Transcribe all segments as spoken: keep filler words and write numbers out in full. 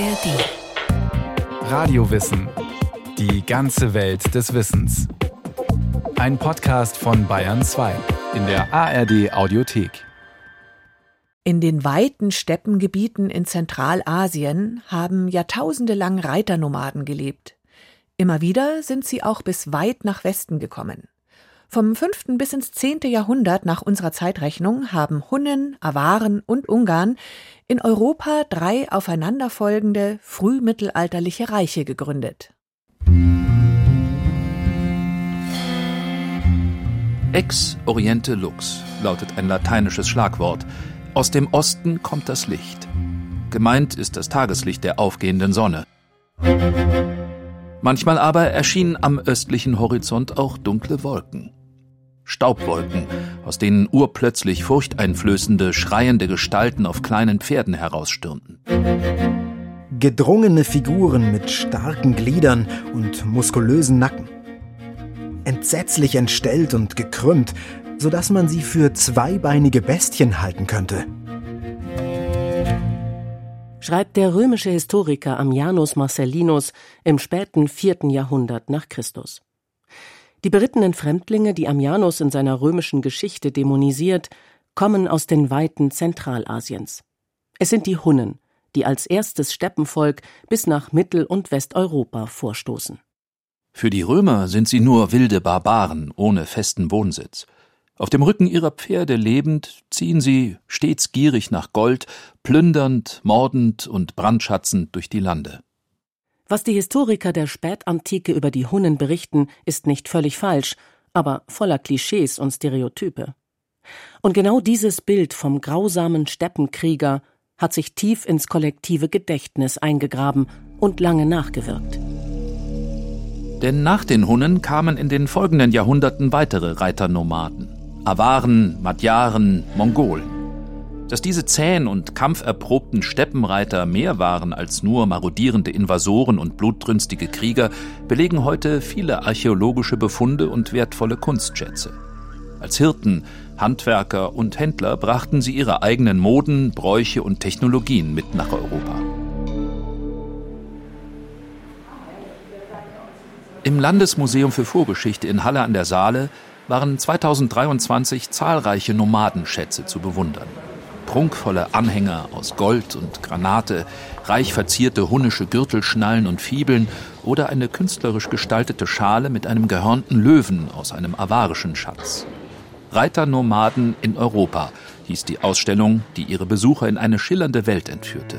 R D. Radiowissen. Die ganze Welt des Wissens. Ein Podcast von Bayern zwei in der A R D Audiothek. In den weiten Steppengebieten in Zentralasien haben jahrtausende lang Reiternomaden gelebt. Immer wieder sind sie auch bis weit nach Westen gekommen. Vom fünften bis ins zehnte Jahrhundert nach unserer Zeitrechnung haben Hunnen, Awaren und Ungarn in Europa drei aufeinanderfolgende frühmittelalterliche Reiche gegründet. Ex oriente lux lautet ein lateinisches Schlagwort. Aus dem Osten kommt das Licht. Gemeint ist das Tageslicht der aufgehenden Sonne. Manchmal aber erschienen am östlichen Horizont auch dunkle Wolken. Staubwolken, aus denen urplötzlich furchteinflößende, schreiende Gestalten auf kleinen Pferden herausstürmten. Gedrungene Figuren mit starken Gliedern und muskulösen Nacken. Entsetzlich entstellt und gekrümmt, sodass man sie für zweibeinige Bestien halten könnte. Schreibt der römische Historiker Ammianus Marcellinus im späten vierten Jahrhundert nach Christus. Die berittenen Fremdlinge, die Ammianus in seiner römischen Geschichte dämonisiert, kommen aus den Weiten Zentralasiens. Es sind die Hunnen, die als erstes Steppenvolk bis nach Mittel- und Westeuropa vorstoßen. Für die Römer sind sie nur wilde Barbaren ohne festen Wohnsitz. Auf dem Rücken ihrer Pferde lebend ziehen sie, stets gierig nach Gold, plündernd, mordend und brandschatzend durch die Lande. Was die Historiker der Spätantike über die Hunnen berichten, ist nicht völlig falsch, aber voller Klischees und Stereotype. Und genau dieses Bild vom grausamen Steppenkrieger hat sich tief ins kollektive Gedächtnis eingegraben und lange nachgewirkt. Denn nach den Hunnen kamen in den folgenden Jahrhunderten weitere Reiternomaden. Awaren, Magyaren, Mongolen. Dass diese zähen und kampferprobten Steppenreiter mehr waren als nur marodierende Invasoren und blutrünstige Krieger, belegen heute viele archäologische Befunde und wertvolle Kunstschätze. Als Hirten, Handwerker und Händler brachten sie ihre eigenen Moden, Bräuche und Technologien mit nach Europa. Im Landesmuseum für Vorgeschichte in Halle an der Saale waren zweitausenddreiundzwanzig zahlreiche Nomadenschätze zu bewundern. Prunkvolle Anhänger aus Gold und Granate, reich verzierte hunnische Gürtelschnallen und Fibeln oder eine künstlerisch gestaltete Schale mit einem gehörnten Löwen aus einem avarischen Schatz. Reiternomaden in Europa hieß die Ausstellung, die ihre Besucher in eine schillernde Welt entführte.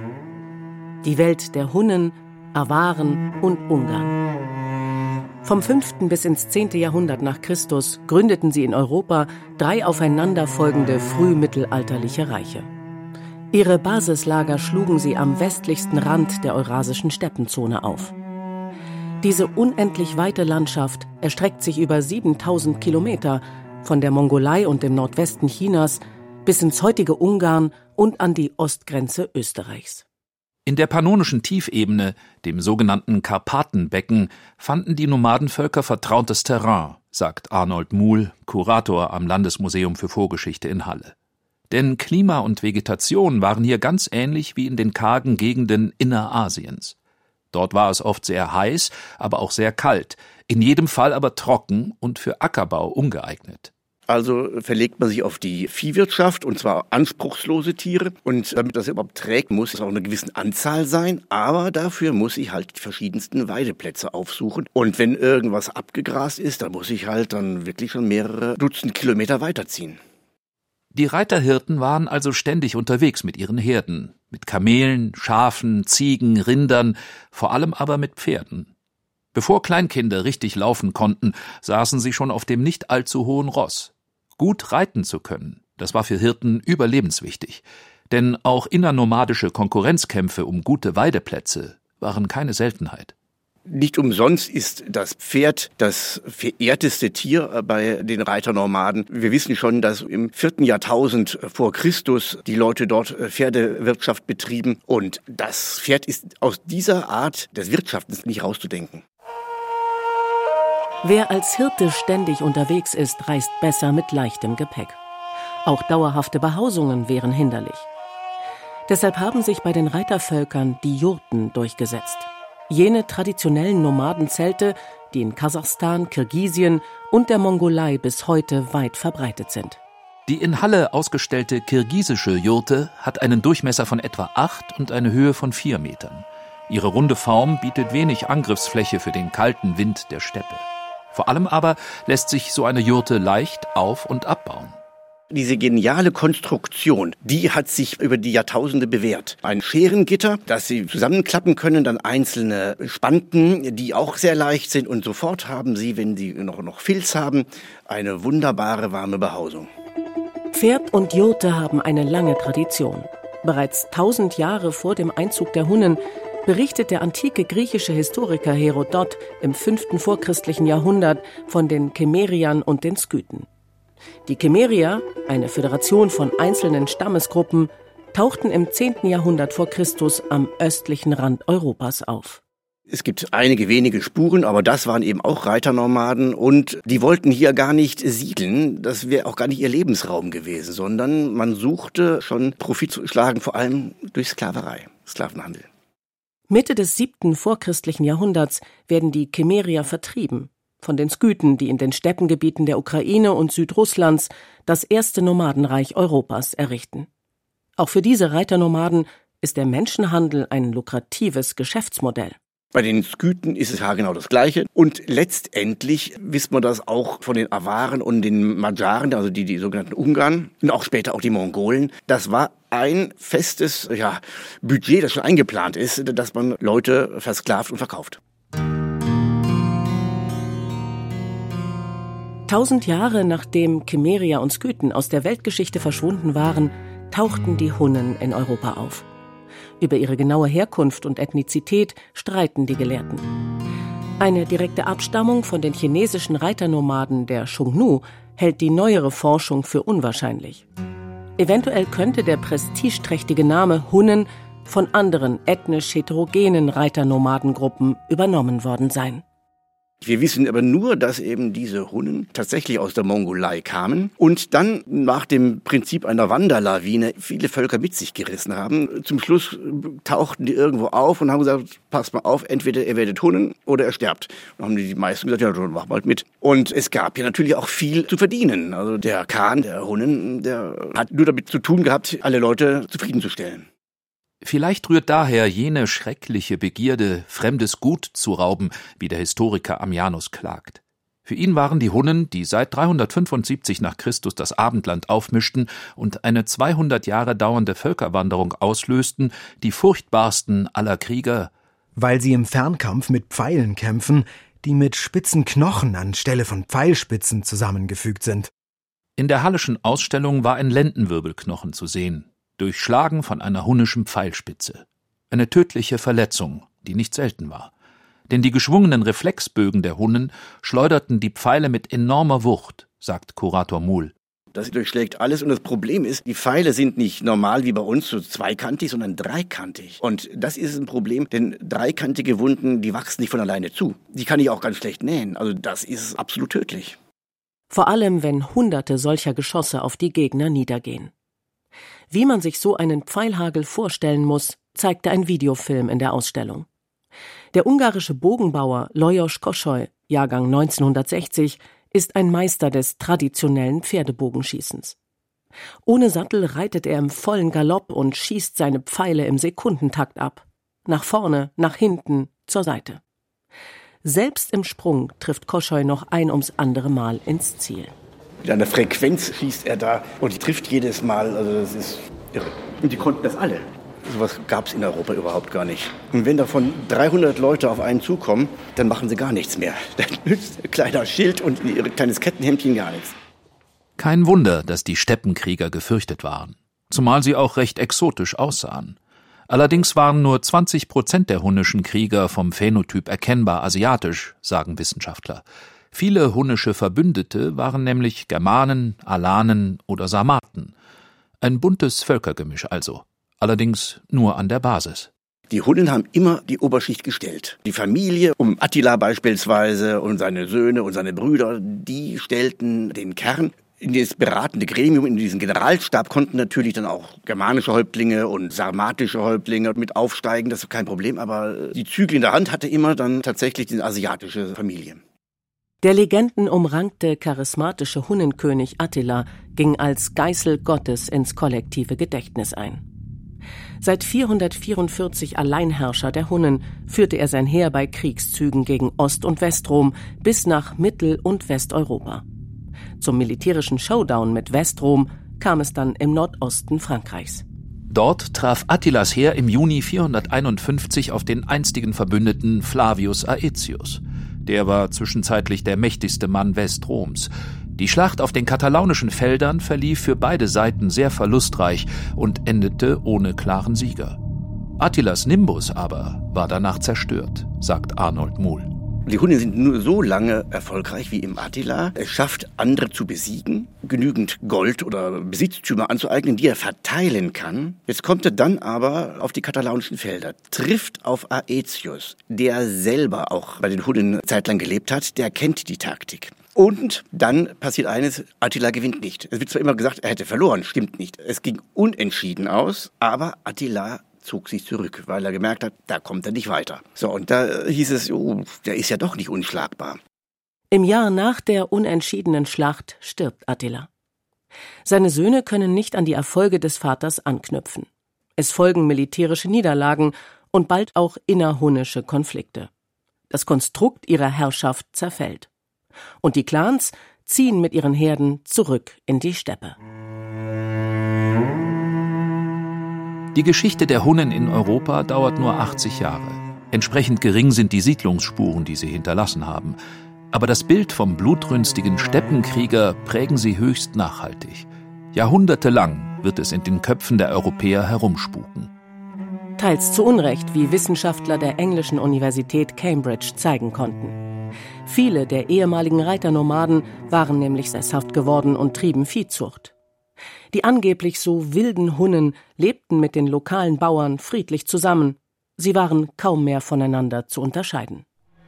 Die Welt der Hunnen, Awaren und Ungarn. Vom fünften bis ins zehnte Jahrhundert nach Christus gründeten sie in Europa drei aufeinanderfolgende frühmittelalterliche Reiche. Ihre Basislager schlugen sie am westlichsten Rand der eurasischen Steppenzone auf. Diese unendlich weite Landschaft erstreckt sich über siebentausend Kilometer von der Mongolei und dem Nordwesten Chinas bis ins heutige Ungarn und an die Ostgrenze Österreichs. In der pannonischen Tiefebene, dem sogenannten Karpatenbecken, fanden die Nomadenvölker vertrautes Terrain, sagt Arnold Muhl, Kurator am Landesmuseum für Vorgeschichte in Halle. Denn Klima und Vegetation waren hier ganz ähnlich wie in den kargen Gegenden Innerasiens. Dort war es oft sehr heiß, aber auch sehr kalt, in jedem Fall aber trocken und für Ackerbau ungeeignet. Also verlegt man sich auf die Viehwirtschaft, und zwar anspruchslose Tiere. Und damit das überhaupt trägt, muss es auch eine gewisse Anzahl sein. Aber dafür muss ich halt die verschiedensten Weideplätze aufsuchen. Und wenn irgendwas abgegrast ist, dann muss ich halt dann wirklich schon mehrere Dutzend Kilometer weiterziehen. Die Reiterhirten waren also ständig unterwegs mit ihren Herden. Mit Kamelen, Schafen, Ziegen, Rindern, vor allem aber mit Pferden. Bevor Kleinkinder richtig laufen konnten, saßen sie schon auf dem nicht allzu hohen Ross. Gut reiten zu können, das war für Hirten überlebenswichtig. Denn auch innernomadische Konkurrenzkämpfe um gute Weideplätze waren keine Seltenheit. Nicht umsonst ist das Pferd das verehrteste Tier bei den Reiternomaden. Wir wissen schon, dass im vierten Jahrtausend vor Christus die Leute dort Pferdewirtschaft betrieben. Und das Pferd ist aus dieser Art des Wirtschaftens nicht rauszudenken. Wer als Hirte ständig unterwegs ist, reist besser mit leichtem Gepäck. Auch dauerhafte Behausungen wären hinderlich. Deshalb haben sich bei den Reitervölkern die Jurten durchgesetzt. Jene traditionellen Nomadenzelte, die in Kasachstan, Kirgisien und der Mongolei bis heute weit verbreitet sind. Die in Halle ausgestellte kirgisische Jurte hat einen Durchmesser von etwa acht und eine Höhe von vier Metern. Ihre runde Form bietet wenig Angriffsfläche für den kalten Wind der Steppe. Vor allem aber lässt sich so eine Jurte leicht auf- und abbauen. Diese geniale Konstruktion, die hat sich über die Jahrtausende bewährt. Ein Scherengitter, das Sie zusammenklappen können, dann einzelne Spanten, die auch sehr leicht sind. Und sofort haben Sie, wenn Sie noch, noch Filz haben, eine wunderbare warme Behausung. Pferd und Jurte haben eine lange Tradition. Bereits tausend Jahre vor dem Einzug der Hunnen berichtet der antike griechische Historiker Herodot im fünften vorchristlichen Jahrhundert von den Kemeriern und den Skythen. Die Kemerier, eine Föderation von einzelnen Stammesgruppen, tauchten im zehnten Jahrhundert vor Christus am östlichen Rand Europas auf. Es gibt einige wenige Spuren, aber das waren eben auch Reiternomaden und die wollten hier gar nicht siedeln. Das wäre auch gar nicht ihr Lebensraum gewesen, sondern man suchte schon Profit zu schlagen, vor allem durch Sklaverei, Sklavenhandel. Mitte des siebten vorchristlichen Jahrhunderts werden die Kemerier vertrieben von den Skythen, die in den Steppengebieten der Ukraine und Südrusslands das erste Nomadenreich Europas errichten. Auch für diese Reiternomaden ist der Menschenhandel ein lukratives Geschäftsmodell. Bei den Skythen ist es ja genau das Gleiche. Und letztendlich wissen wir das auch von den Awaren und den Magyaren, also die, die sogenannten Ungarn und auch später auch die Mongolen. Das war ein festes ja, Budget, das schon eingeplant ist, dass man Leute versklavt und verkauft. Tausend Jahre nachdem Kemerier und Skythen aus der Weltgeschichte verschwunden waren, tauchten die Hunnen in Europa auf. Über ihre genaue Herkunft und Ethnizität streiten die Gelehrten. Eine direkte Abstammung von den chinesischen Reiternomaden der Xiongnu hält die neuere Forschung für unwahrscheinlich. Eventuell könnte der prestigeträchtige Name Hunnen von anderen ethnisch heterogenen Reiternomadengruppen übernommen worden sein. Wir wissen aber nur, dass eben diese Hunnen tatsächlich aus der Mongolei kamen und dann nach dem Prinzip einer Wanderlawine viele Völker mit sich gerissen haben. Zum Schluss tauchten die irgendwo auf und haben gesagt, passt mal auf, entweder ihr werdet Hunnen oder ihr sterbt. Dann haben die meisten gesagt, ja, dann mach mal mit. Und es gab ja natürlich auch viel zu verdienen. Also der Khan, der Hunnen, der hat nur damit zu tun gehabt, alle Leute zufriedenzustellen. Vielleicht rührt daher jene schreckliche Begierde, fremdes Gut zu rauben, wie der Historiker Ammianus klagt. Für ihn waren die Hunnen, die seit dreihundertfünfundsiebzig nach Christus das Abendland aufmischten und eine zweihundert Jahre dauernde Völkerwanderung auslösten, die furchtbarsten aller Krieger. Weil sie im Fernkampf mit Pfeilen kämpfen, die mit spitzen Knochen anstelle von Pfeilspitzen zusammengefügt sind. In der Halleschen Ausstellung war ein Lendenwirbelknochen zu sehen, durchschlagen von einer hunnischen Pfeilspitze. Eine tödliche Verletzung, die nicht selten war. Denn die geschwungenen Reflexbögen der Hunnen schleuderten die Pfeile mit enormer Wucht, sagt Kurator Muhl. Das durchschlägt alles und das Problem ist, die Pfeile sind nicht normal wie bei uns so zweikantig, sondern dreikantig. Und das ist ein Problem, denn dreikantige Wunden, die wachsen nicht von alleine zu. Die kann ich auch ganz schlecht nähen, also das ist absolut tödlich. Vor allem, wenn Hunderte solcher Geschosse auf die Gegner niedergehen. Wie man sich so einen Pfeilhagel vorstellen muss, zeigte ein Videofilm in der Ausstellung. Der ungarische Bogenbauer Lajos Kossoly, Jahrgang neunzehnhundertsechzig, ist ein Meister des traditionellen Pferdebogenschießens. Ohne Sattel reitet er im vollen Galopp und schießt seine Pfeile im Sekundentakt ab. Nach vorne, nach hinten, zur Seite. Selbst im Sprung trifft Kossoly noch ein ums andere Mal ins Ziel. Mit einer Frequenz schießt er da und die trifft jedes Mal, also das ist irre. Und die konnten das alle. Sowas gab es in Europa überhaupt gar nicht. Und wenn davon dreihundert Leute auf einen zukommen, dann machen sie gar nichts mehr. Dann nützt ein kleiner Schild und ihr kleines Kettenhemdchen gar nichts. Kein Wunder, dass die Steppenkrieger gefürchtet waren. Zumal sie auch recht exotisch aussahen. Allerdings waren nur zwanzig Prozent der hunnischen Krieger vom Phänotyp erkennbar asiatisch, sagen Wissenschaftler. Viele hunnische Verbündete waren nämlich Germanen, Alanen oder Sarmaten. Ein buntes Völkergemisch also, allerdings nur an der Basis. Die Hunnen haben immer die Oberschicht gestellt. Die Familie, um Attila beispielsweise und seine Söhne und seine Brüder, die stellten den Kern. In das beratende Gremium, in diesen Generalstab konnten natürlich dann auch germanische Häuptlinge und sarmatische Häuptlinge mit aufsteigen, das ist kein Problem, aber die Zügel in der Hand hatte immer dann tatsächlich die asiatische Familie. Der legendenumrankte, charismatische Hunnenkönig Attila ging als Geißel Gottes ins kollektive Gedächtnis ein. Seit vierhundertvierundvierzig Alleinherrscher der Hunnen führte er sein Heer bei Kriegszügen gegen Ost- und Westrom bis nach Mittel- und Westeuropa. Zum militärischen Showdown mit Westrom kam es dann im Nordosten Frankreichs. Dort traf Attilas Heer im Juni vierhunderteinundfünfzig auf den einstigen Verbündeten Flavius Aetius. Der war zwischenzeitlich der mächtigste Mann Westroms. Die Schlacht auf den katalaunischen Feldern verlief für beide Seiten sehr verlustreich und endete ohne klaren Sieger. Attilas Nimbus aber war danach zerstört, sagt Arnold Muhl. Die Hunnen sind nur so lange erfolgreich wie im Attila. Es schafft, andere zu besiegen, genügend Gold oder Besitztümer anzueignen, die er verteilen kann. Jetzt kommt er dann aber auf die katalaunischen Felder, trifft auf Aetius, der selber auch bei den Hunnen zeitlang gelebt hat, der kennt die Taktik. Und dann passiert eines, Attila gewinnt nicht. Es wird zwar immer gesagt, er hätte verloren, stimmt nicht. Es ging unentschieden aus, aber Attila zog sich zurück, weil er gemerkt hat, da kommt er nicht weiter. So, und da hieß es, oh, der ist ja doch nicht unschlagbar. Im Jahr nach der unentschiedenen Schlacht stirbt Attila. Seine Söhne können nicht an die Erfolge des Vaters anknüpfen. Es folgen militärische Niederlagen und bald auch innerhunnische Konflikte. Das Konstrukt ihrer Herrschaft zerfällt. Und die Clans ziehen mit ihren Herden zurück in die Steppe. Die Geschichte der Hunnen in Europa dauert nur achtzig Jahre. Entsprechend gering sind die Siedlungsspuren, die sie hinterlassen haben. Aber das Bild vom blutrünstigen Steppenkrieger prägen sie höchst nachhaltig. Jahrhundertelang wird es in den Köpfen der Europäer herumspuken. Teils zu Unrecht, wie Wissenschaftler der englischen Universität Cambridge zeigen konnten. Viele der ehemaligen Reiternomaden waren nämlich sesshaft geworden und trieben Viehzucht. Die angeblich so wilden Hunnen lebten mit den lokalen Bauern friedlich zusammen. Sie waren kaum mehr voneinander zu unterscheiden.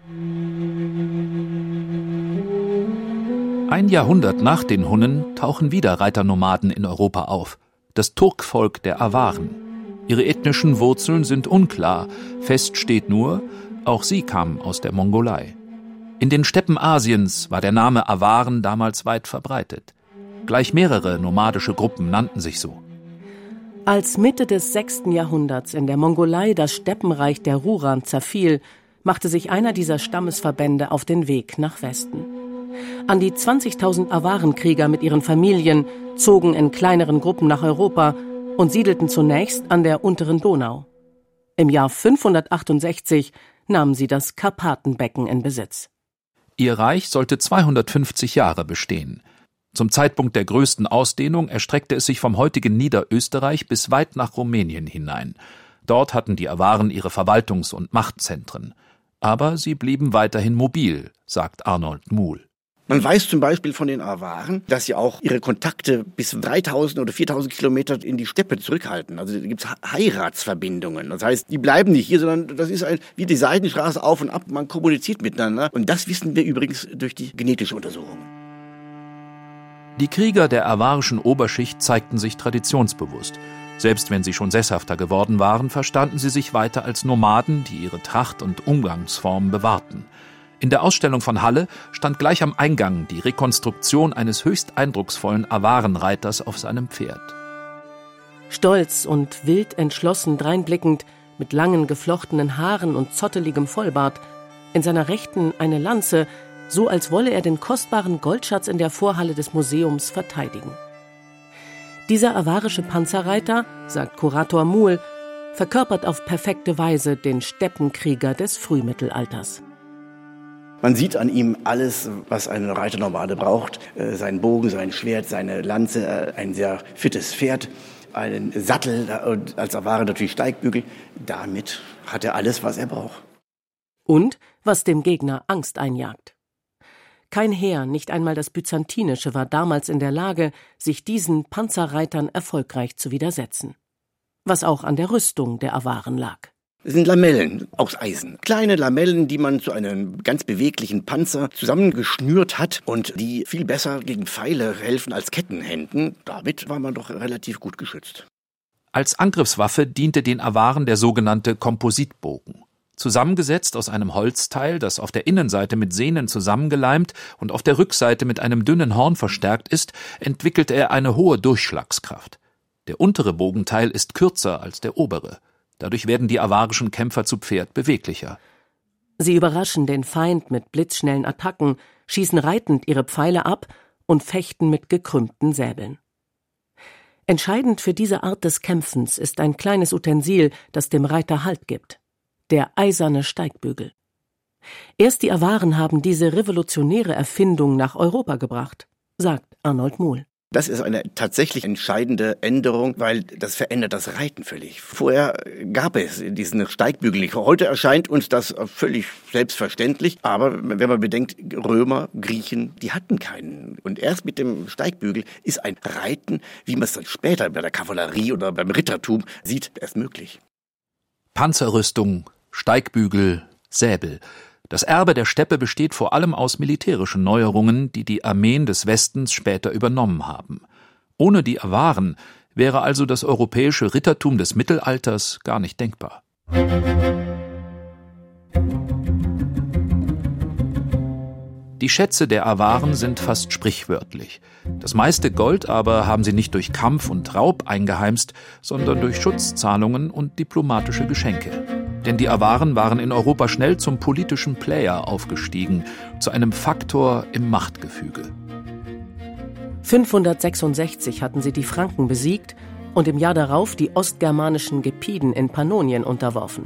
Ein Jahrhundert nach den Hunnen tauchen wieder Reiternomaden in Europa auf. Das Turkvolk der Awaren. Ihre ethnischen Wurzeln sind unklar. Fest steht nur, auch sie kamen aus der Mongolei. In den Steppen Asiens war der Name Awaren damals weit verbreitet. Gleich mehrere nomadische Gruppen nannten sich so. Als Mitte des sechsten Jahrhunderts in der Mongolei das Steppenreich der Ruran zerfiel, machte sich einer dieser Stammesverbände auf den Weg nach Westen. An die zwanzigtausend Awarenkrieger mit ihren Familien zogen in kleineren Gruppen nach Europa und siedelten zunächst an der unteren Donau. Im Jahr fünfhundertachtundsechzig nahmen sie das Karpatenbecken in Besitz. Ihr Reich sollte zweihundertfünfzig Jahre bestehen. Zum Zeitpunkt der größten Ausdehnung erstreckte es sich vom heutigen Niederösterreich bis weit nach Rumänien hinein. Dort hatten die Awaren ihre Verwaltungs- und Machtzentren. Aber sie blieben weiterhin mobil, sagt Arnold Muhl. Man weiß zum Beispiel von den Awaren, dass sie auch ihre Kontakte bis dreitausend oder viertausend Kilometer in die Steppe zurückhalten. Also da gibt es Heiratsverbindungen. Das heißt, die bleiben nicht hier, sondern das ist ein, wie die Seidenstraße auf und ab. Man kommuniziert miteinander. Und das wissen wir übrigens durch die genetische Untersuchung. Die Krieger der awarischen Oberschicht zeigten sich traditionsbewusst. Selbst wenn sie schon sesshafter geworden waren, verstanden sie sich weiter als Nomaden, die ihre Tracht und Umgangsform bewahrten. In der Ausstellung von Halle stand gleich am Eingang die Rekonstruktion eines höchst eindrucksvollen Awarenreiters auf seinem Pferd. Stolz und wild entschlossen dreinblickend, mit langen geflochtenen Haaren und zotteligem Vollbart, in seiner Rechten eine Lanze, so als wolle er den kostbaren Goldschatz in der Vorhalle des Museums verteidigen. Dieser awarische Panzerreiter, sagt Kurator Muhl, verkörpert auf perfekte Weise den Steppenkrieger des Frühmittelalters. Man sieht an ihm alles, was ein Reiternomade braucht. Seinen Bogen, sein Schwert, seine Lanze, ein sehr fittes Pferd, einen Sattel und als Aware natürlich Steigbügel. Damit hat er alles, was er braucht. Und was dem Gegner Angst einjagt. Kein Heer, nicht einmal das byzantinische, war damals in der Lage, sich diesen Panzerreitern erfolgreich zu widersetzen. Was auch an der Rüstung der Awaren lag. Das sind Lamellen aus Eisen. Kleine Lamellen, die man zu einem ganz beweglichen Panzer zusammengeschnürt hat und die viel besser gegen Pfeile helfen als Kettenhemden. Damit war man doch relativ gut geschützt. Als Angriffswaffe diente den Awaren der sogenannte Kompositbogen. Zusammengesetzt aus einem Holzteil, das auf der Innenseite mit Sehnen zusammengeleimt und auf der Rückseite mit einem dünnen Horn verstärkt ist, entwickelte er eine hohe Durchschlagskraft. Der untere Bogenteil ist kürzer als der obere. Dadurch werden die avarischen Kämpfer zu Pferd beweglicher. Sie überraschen den Feind mit blitzschnellen Attacken, schießen reitend ihre Pfeile ab und fechten mit gekrümmten Säbeln. Entscheidend für diese Art des Kämpfens ist ein kleines Utensil, das dem Reiter Halt gibt: der eiserne Steigbügel. Erst die Awaren haben diese revolutionäre Erfindung nach Europa gebracht, sagt Arnold Muhl. Das ist eine tatsächlich entscheidende Änderung, weil das verändert das Reiten völlig. Vorher gab es diesen Steigbügel nicht. Heute erscheint uns das völlig selbstverständlich. Aber wenn man bedenkt, Römer, Griechen, die hatten keinen. Und erst mit dem Steigbügel ist ein Reiten, wie man es dann später bei der Kavallerie oder beim Rittertum sieht, erst möglich. Panzerrüstung, Steigbügel, Säbel. Das Erbe der Steppe besteht vor allem aus militärischen Neuerungen, die die Armeen des Westens später übernommen haben. Ohne die Awaren wäre also das europäische Rittertum des Mittelalters gar nicht denkbar. Die Schätze der Awaren sind fast sprichwörtlich. Das meiste Gold aber haben sie nicht durch Kampf und Raub eingeheimst, sondern durch Schutzzahlungen und diplomatische Geschenke. Denn die Awaren waren in Europa schnell zum politischen Player aufgestiegen, zu einem Faktor im Machtgefüge. fünfhundertsechsundsechzig hatten sie die Franken besiegt und im Jahr darauf die ostgermanischen Gepiden in Pannonien unterworfen.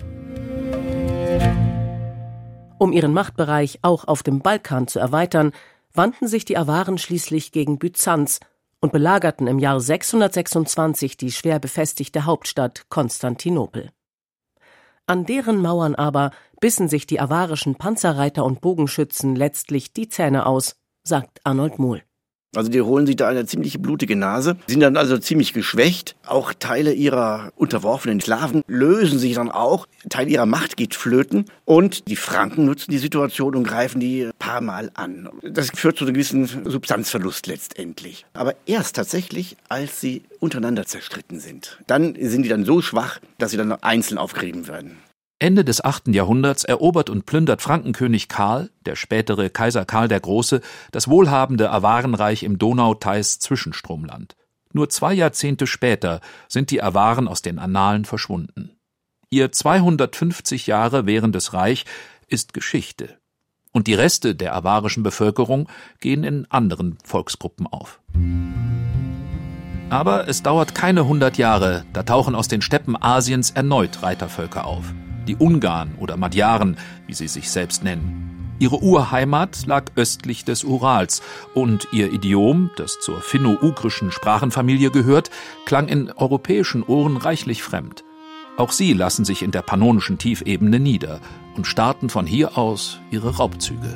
Um ihren Machtbereich auch auf dem Balkan zu erweitern, wandten sich die Awaren schließlich gegen Byzanz und belagerten im Jahr sechshundertsechsundzwanzig die schwer befestigte Hauptstadt Konstantinopel. An deren Mauern aber bissen sich die avarischen Panzerreiter und Bogenschützen letztlich die Zähne aus, sagt Arnold Muhl. Also die holen sich da eine ziemlich blutige Nase, sind dann also ziemlich geschwächt. Auch Teile ihrer unterworfenen Sklaven lösen sich dann auch. Teil ihrer Macht geht flöten. Und die Franken nutzen die Situation und greifen die ein paar Mal an. Das führt zu einem gewissen Substanzverlust letztendlich. Aber erst tatsächlich, als sie untereinander zerstritten sind. Dann sind die dann so schwach, dass sie dann einzeln aufgerieben werden. Ende des achten Jahrhunderts erobert und plündert Frankenkönig Karl, der spätere Kaiser Karl der Große, das wohlhabende Awarenreich im Donau-Theiß-Zwischenstromland. Nur zwei Jahrzehnte später sind die Awaren aus den Annalen verschwunden. Ihr zweihundertfünfzig Jahre währendes Reich ist Geschichte. Und die Reste der awarischen Bevölkerung gehen in anderen Volksgruppen auf. Aber es dauert keine hundert Jahre, da tauchen aus den Steppen Asiens erneut Reitervölker auf. Die Ungarn oder Magyaren, wie sie sich selbst nennen. Ihre Urheimat lag östlich des Urals und ihr Idiom, das zur finno-ugrischen Sprachenfamilie gehört, klang in europäischen Ohren reichlich fremd. Auch sie lassen sich in der pannonischen Tiefebene nieder und starten von hier aus ihre Raubzüge.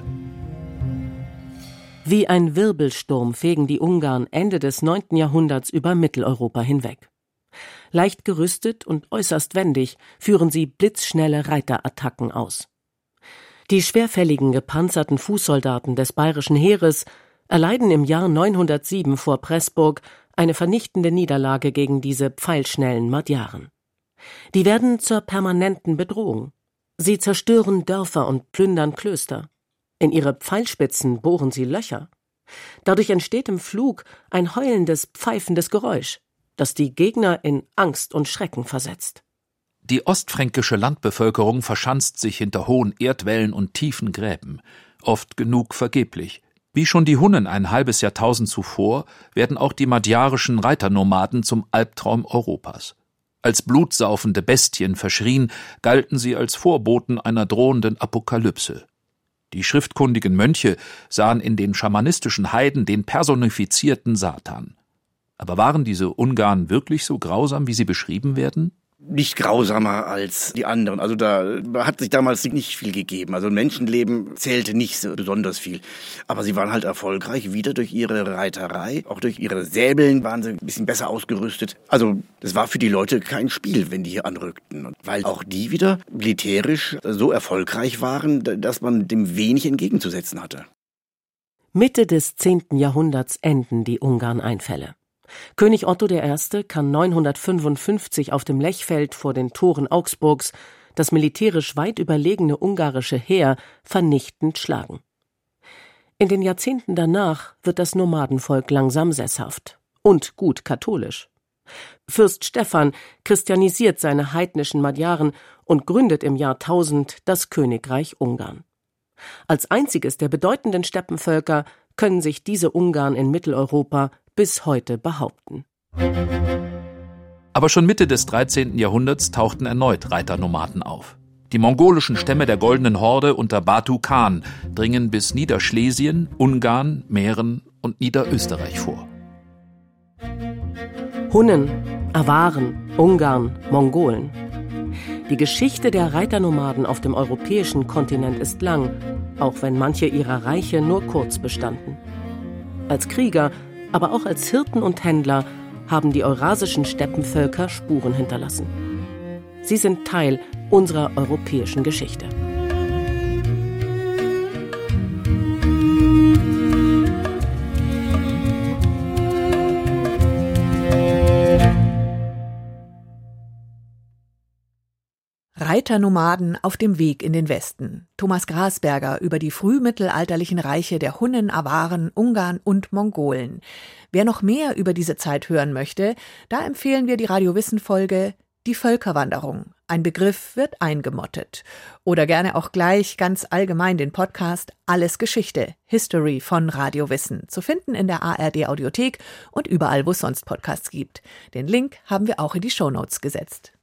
Wie ein Wirbelsturm fegen die Ungarn Ende des neunten Jahrhunderts über Mitteleuropa hinweg. Leicht gerüstet und äußerst wendig führen sie blitzschnelle Reiterattacken aus. Die schwerfälligen gepanzerten Fußsoldaten des bayerischen Heeres erleiden im Jahr neunhundertsieben vor Pressburg eine vernichtende Niederlage gegen diese pfeilschnellen Magyaren. Die werden zur permanenten Bedrohung. Sie zerstören Dörfer und plündern Klöster. In ihre Pfeilspitzen bohren sie Löcher. Dadurch entsteht im Flug ein heulendes, pfeifendes Geräusch, das die Gegner in Angst und Schrecken versetzt. Die ostfränkische Landbevölkerung verschanzt sich hinter hohen Erdwällen und tiefen Gräben, oft genug vergeblich. Wie schon die Hunnen ein halbes Jahrtausend zuvor, werden auch die magyarischen Reiternomaden zum Albtraum Europas. Als blutsaufende Bestien verschrien, galten sie als Vorboten einer drohenden Apokalypse. Die schriftkundigen Mönche sahen in den schamanistischen Heiden den personifizierten Satan. Aber waren diese Ungarn wirklich so grausam, wie sie beschrieben werden? nicht grausamer als die anderen. Also da hat sich damals nicht viel gegeben. Also ein Menschenleben zählte nicht so besonders viel. Aber sie waren halt erfolgreich, wieder durch ihre Reiterei. Auch durch ihre Säbeln waren sie ein bisschen besser ausgerüstet. Also das war für die Leute kein Spiel, wenn die hier anrückten. Und weil auch die wieder militärisch so erfolgreich waren, dass man dem wenig entgegenzusetzen hatte. Mitte des zehnten Jahrhunderts enden die Ungarn-Einfälle. König Otto der Erste kann neunhundertfünfundfünfzig auf dem Lechfeld vor den Toren Augsburgs das militärisch weit überlegene ungarische Heer vernichtend schlagen. In den Jahrzehnten danach wird das Nomadenvolk langsam sesshaft und gut katholisch. Fürst Stephan christianisiert seine heidnischen Magyaren und gründet im Jahr tausend das Königreich Ungarn. Als einziges der bedeutenden Steppenvölker können sich diese Ungarn in Mitteleuropa bis heute behaupten. Aber schon Mitte des dreizehnten Jahrhunderts tauchten erneut Reiternomaden auf. Die mongolischen Stämme der Goldenen Horde unter Batu Khan dringen bis Niederschlesien, Ungarn, Mähren und Niederösterreich vor. Hunnen, Awaren, Ungarn, Mongolen. Die Geschichte der Reiternomaden auf dem europäischen Kontinent ist lang, auch wenn manche ihrer Reiche nur kurz bestanden. Als Krieger, aber auch als Hirten und Händler haben die eurasischen Steppenvölker Spuren hinterlassen. Sie sind Teil unserer europäischen Geschichte. Reiternomaden auf dem Weg in den Westen. Thomas Grasberger über die frühmittelalterlichen Reiche der Hunnen, Awaren, Ungarn und Mongolen. Wer noch mehr über diese Zeit hören möchte, da empfehlen wir die Radio-Wissen-Folge Die Völkerwanderung. Ein Begriff wird eingemottet. Oder gerne auch gleich ganz allgemein den Podcast Alles Geschichte, History von Radio Wissen, zu finden in der A R D Audiothek und überall, wo es sonst Podcasts gibt. Den Link haben wir auch in die Shownotes gesetzt.